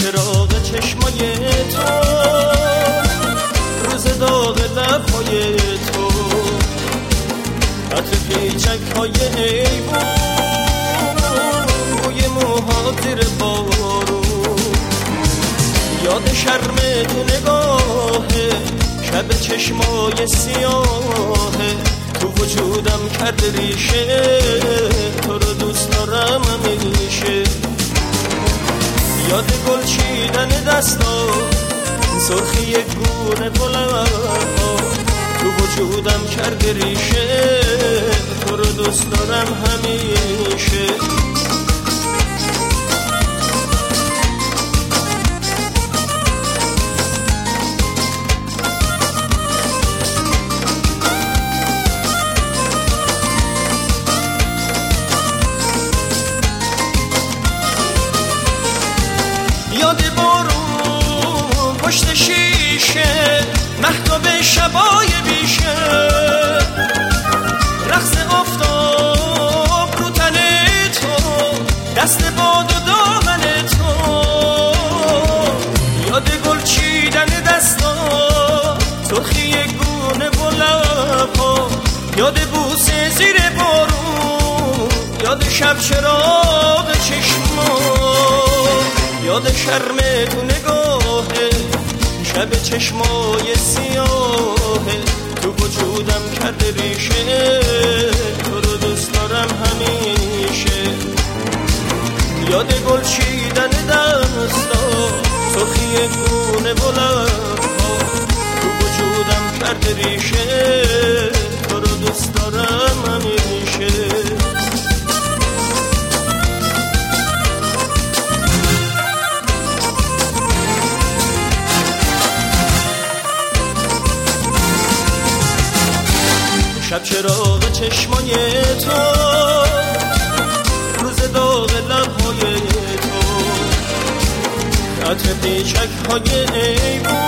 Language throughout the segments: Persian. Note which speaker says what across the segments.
Speaker 1: چراغ چشمای تو، روز داغ لبهای تو، عطر پیچک های ایوون، بوی موها زیر بارون، یاد شرم تو نگاهه، شب چشمای سیاهه، تو وجودم کرده ریشه، تو رو دوست دارم همیشه. یاد گل چیدن دستا، سرخی گونه بلندها، تو وجودم کرده ریشه، تو رو دوست دارم همیشه. یاد بارون پشت شیشه، مهتاب شبای بیشه، رقص آفتاب رو تن تو، دست باد و دامن تو، یاد گل چیدن دستا، سرخی گونه و لبها، یاد بوسه زیر بارون، یاد شب چراغ چشما، یاد شرم تو نگاهه، شب چشمای سیاهه، تو وجودم کرده ریشه، تو رو دوست دارم همیشه. یاد گل چیدن دستا، سرخی گونه و لبها، تو وجودم کرده ریشه، تو رو دوست دارم همیشه. شب چراغ چشمای تو، روز داغ لبهای تو، عطر پیچک های ایوون،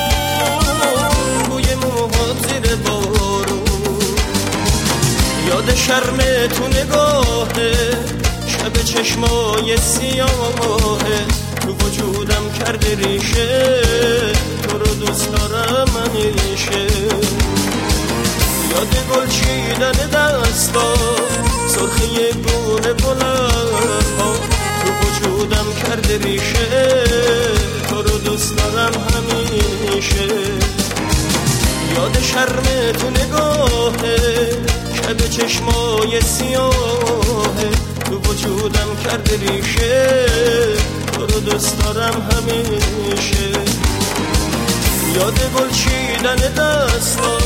Speaker 1: بوی موها زیر بارون، یاد شرم تو نگاهه، شب چشمای سیاهه، تو وجودم کرده ریشه، تو رو دوست دارم همیشه. یاد گل چیدن دستا، سرخی گونه بلندها، تو وجودم کرده ریشه، تو رو دوست دارم همیشه. یاد شرم تو نگاهه، شب چشمای سیاهه، تو وجودم کرده ریشه، تو رو دوست دارم همیشه. یاد گل چیدن دستا،